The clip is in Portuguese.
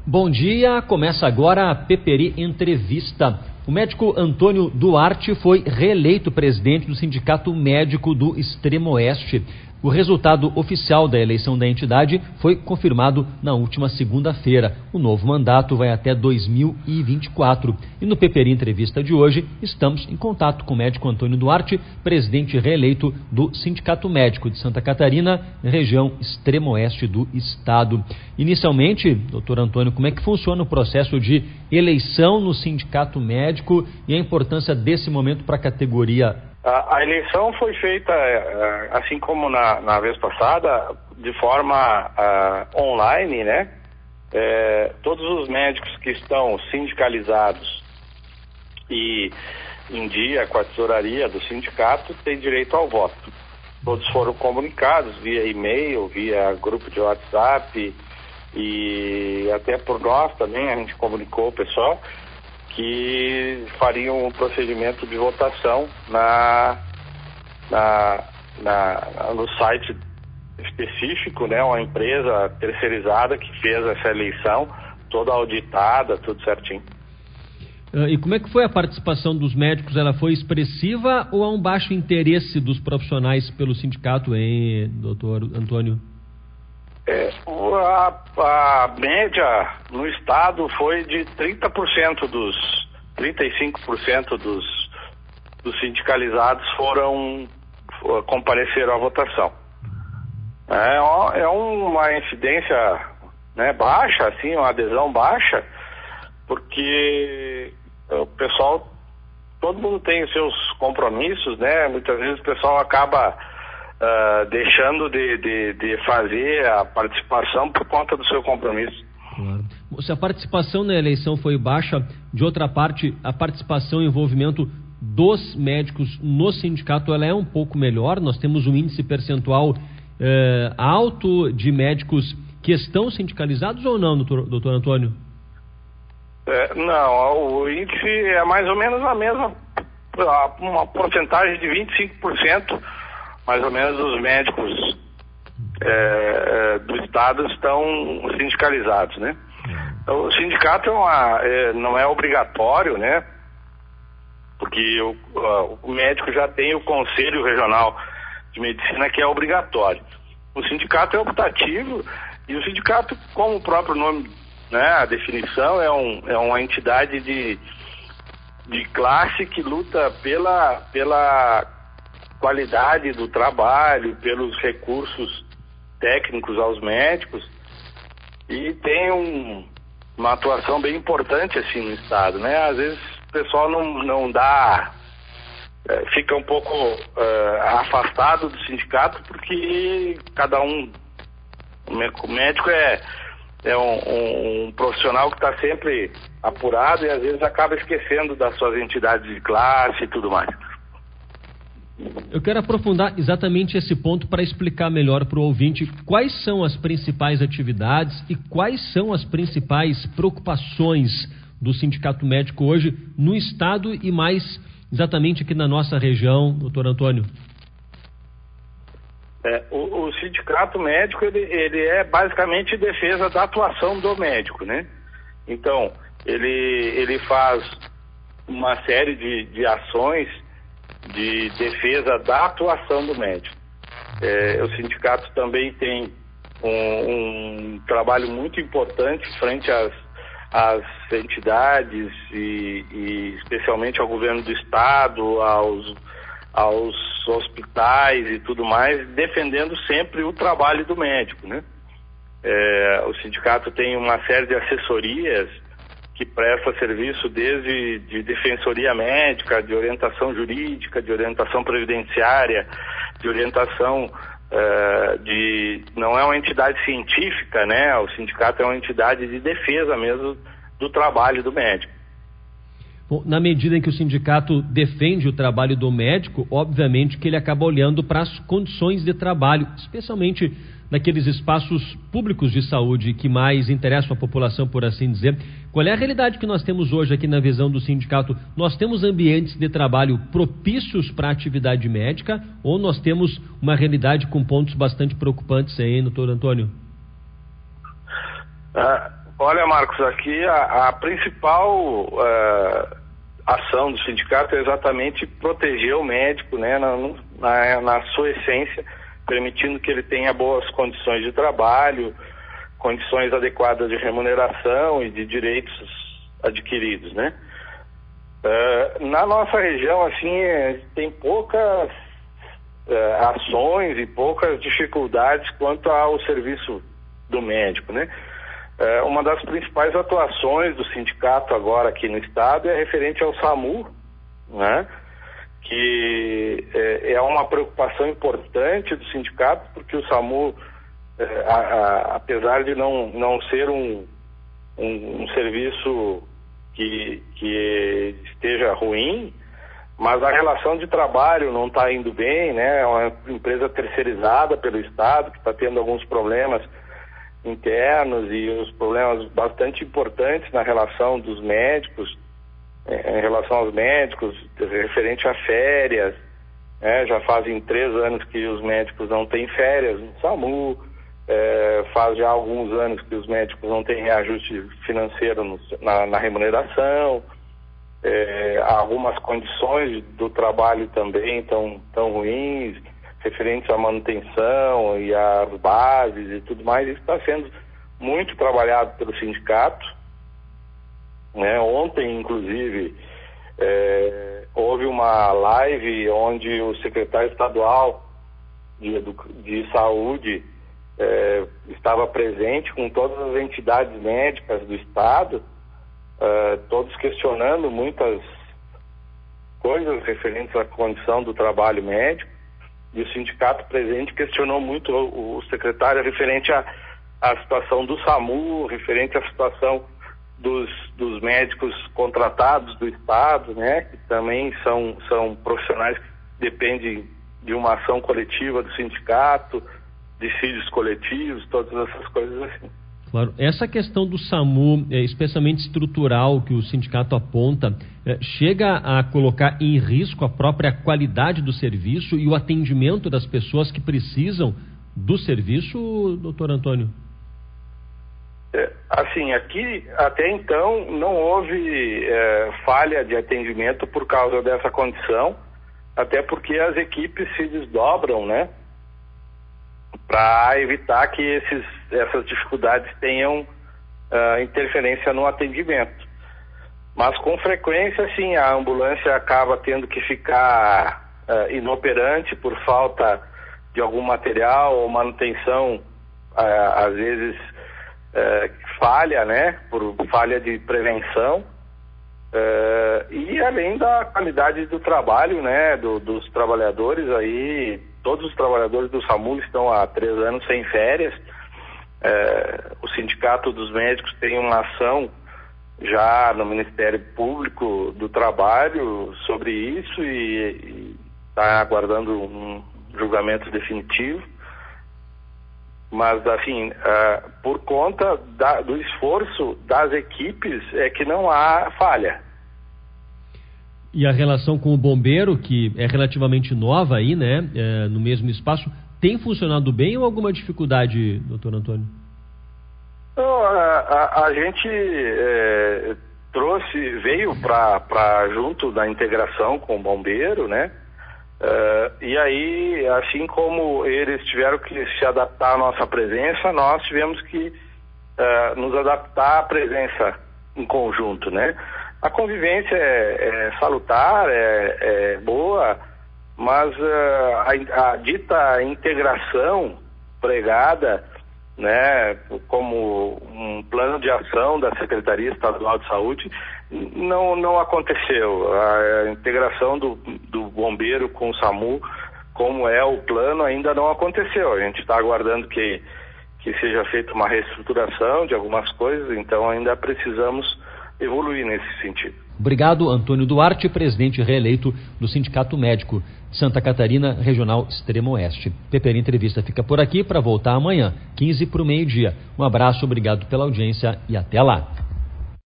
Bom dia, começa agora a Peperi Entrevista. O médico Antônio Duarte foi reeleito presidente do Sindicato Médico do Extremo Oeste. O resultado oficial da eleição da entidade foi confirmado na última segunda-feira. O novo mandato vai até 2024. E no Peperi Entrevista de hoje, estamos em contato com o médico Antônio Duarte, presidente reeleito do Sindicato Médico de Santa Catarina, região Extremo Oeste do estado. Inicialmente, doutor Antônio, como é que funciona o processo de eleição no Sindicato Médico e a importância desse momento para a categoria? A eleição foi feita, assim como na vez passada, de forma online, né? Todos os médicos que estão sindicalizados e em dia com a tesouraria do sindicato têm direito ao voto. Todos foram comunicados via e-mail, via grupo de WhatsApp e até por nós também a gente comunicou o pessoal que fariam um procedimento de votação no site específico, né? Uma empresa terceirizada que fez essa eleição, toda auditada, tudo certinho. E como é que foi a participação dos médicos? Ela foi expressiva ou há um baixo interesse dos profissionais pelo sindicato, hein, doutor Antônio? A média no estado foi de 35% dos sindicalizados compareceram à votação. É uma incidência, né, baixa, assim, uma adesão baixa, porque o pessoal, todo mundo tem os seus compromissos, né? Muitas vezes o pessoal acaba deixando de fazer a participação por conta do seu compromisso. Claro. Se a participação na eleição foi baixa, de outra parte, a participação e envolvimento dos médicos no sindicato ela é um pouco melhor. Nós temos um índice percentual alto de médicos que estão sindicalizados ou não, doutor Antônio? Não, o índice é mais ou menos a mesma, uma porcentagem de 25%. Mais ou menos os médicos do estado estão sindicalizados, né? Então, o sindicato não é obrigatório, né? Porque o médico já tem o Conselho Regional de Medicina, que é obrigatório. O sindicato é optativo e o sindicato, como o próprio nome, né, a definição, é uma entidade de classe que luta pela qualidade do trabalho, pelos recursos técnicos aos médicos, e tem uma atuação bem importante assim no estado, né? Às vezes o pessoal não dá, fica um pouco afastado do sindicato porque o médico é um profissional que está sempre apurado e às vezes acaba esquecendo das suas entidades de classe e tudo mais. Eu quero aprofundar exatamente esse ponto para explicar melhor para o ouvinte quais são as principais atividades e quais são as principais preocupações do Sindicato Médico hoje no estado e mais exatamente aqui na nossa região, doutor Antônio. O Sindicato Médico ele é basicamente defesa da atuação do médico, né? Então, ele faz uma série de ações de defesa da atuação do médico. O sindicato também tem um trabalho muito importante frente às entidades e especialmente ao governo do estado, aos hospitais e tudo mais, defendendo sempre o trabalho do médico, né? O sindicato tem uma série de assessorias que presta serviço desde de defensoria médica, de orientação jurídica, de orientação previdenciária, de orientação não é uma entidade científica, né? O sindicato é uma entidade de defesa mesmo do trabalho do médico. Bom, na medida em que o sindicato defende o trabalho do médico, obviamente que ele acaba olhando para as condições de trabalho, especialmente naqueles espaços públicos de saúde que mais interessam a população, por assim dizer. Qual é a realidade que nós temos hoje aqui na visão do sindicato? Nós temos ambientes de trabalho propícios para a atividade médica ou nós temos uma realidade com pontos bastante preocupantes aí, doutor Antônio? Olha, Marcos, aqui a principal ação do sindicato é exatamente proteger o médico, né, na sua essência, permitindo que ele tenha boas condições de trabalho, condições adequadas de remuneração e de direitos adquiridos, né? Na nossa região, assim, tem poucas ações e poucas dificuldades quanto ao serviço do médico, né? Uma das principais atuações do sindicato agora aqui no estado é referente ao SAMU, né? Que é uma preocupação importante do sindicato, porque o SAMU, apesar de não ser um serviço que esteja ruim, mas a relação de trabalho não está indo bem, né? É uma empresa terceirizada pelo estado que está tendo alguns problemas internos e uns problemas bastante importantes na relação dos médicos, em relação aos médicos, referente a férias, né? Já fazem 3 anos que os médicos não têm férias no SAMU, faz já alguns anos que os médicos não têm reajuste financeiro na remuneração, algumas condições do trabalho também tão ruins, referentes à manutenção e às bases e tudo mais. Isso está sendo muito trabalhado pelo sindicato, né? Ontem, inclusive, houve uma live onde o secretário estadual de saúde estava presente com todas as entidades médicas do estado, todos questionando muitas coisas referentes à condição do trabalho médico. E o sindicato presente questionou muito o secretário referente à situação do SAMU, referente à situação dos médicos contratados do estado, né? Que também são profissionais que dependem de uma ação coletiva do sindicato, dissídios coletivos, todas essas coisas assim. Claro. Essa questão do SAMU, especialmente estrutural, que o sindicato aponta, chega a colocar em risco a própria qualidade do serviço e o atendimento das pessoas que precisam do serviço, doutor Antônio? Assim, aqui até então não houve falha de atendimento por causa dessa condição, até porque as equipes se desdobram, né? Para evitar que essas dificuldades tenham interferência no atendimento. Mas com frequência, sim, a ambulância acaba tendo que ficar inoperante por falta de algum material ou manutenção, às vezes falha, né, por falha de prevenção, e além da qualidade do trabalho, né, dos trabalhadores aí. Todos os trabalhadores do SAMU estão há 3 anos sem férias. O Sindicato dos Médicos tem uma ação já no Ministério Público do Trabalho sobre isso e está aguardando um julgamento definitivo. Mas, assim, por conta do esforço das equipes é que não há falha. E a relação com o bombeiro, que é relativamente nova aí, né, no mesmo espaço, tem funcionado bem ou alguma dificuldade, doutor Antônio? A gente veio para junto da integração com o bombeiro, né, e aí, assim como eles tiveram que se adaptar à nossa presença, nós tivemos que nos adaptar à presença em conjunto, né. A convivência é salutar, é boa, mas a dita integração pregada, né, como um plano de ação da Secretaria Estadual de Saúde, não aconteceu. A integração do bombeiro com o SAMU, como é o plano, ainda não aconteceu. A gente está aguardando que seja feita uma reestruturação de algumas coisas, então ainda precisamos evoluir nesse sentido. Obrigado, Antônio Duarte, presidente reeleito do Sindicato Médico de Santa Catarina, Regional Extremo Oeste. PPR Entrevista fica por aqui para voltar amanhã, 15 para o meio-dia. Um abraço, obrigado pela audiência e até lá.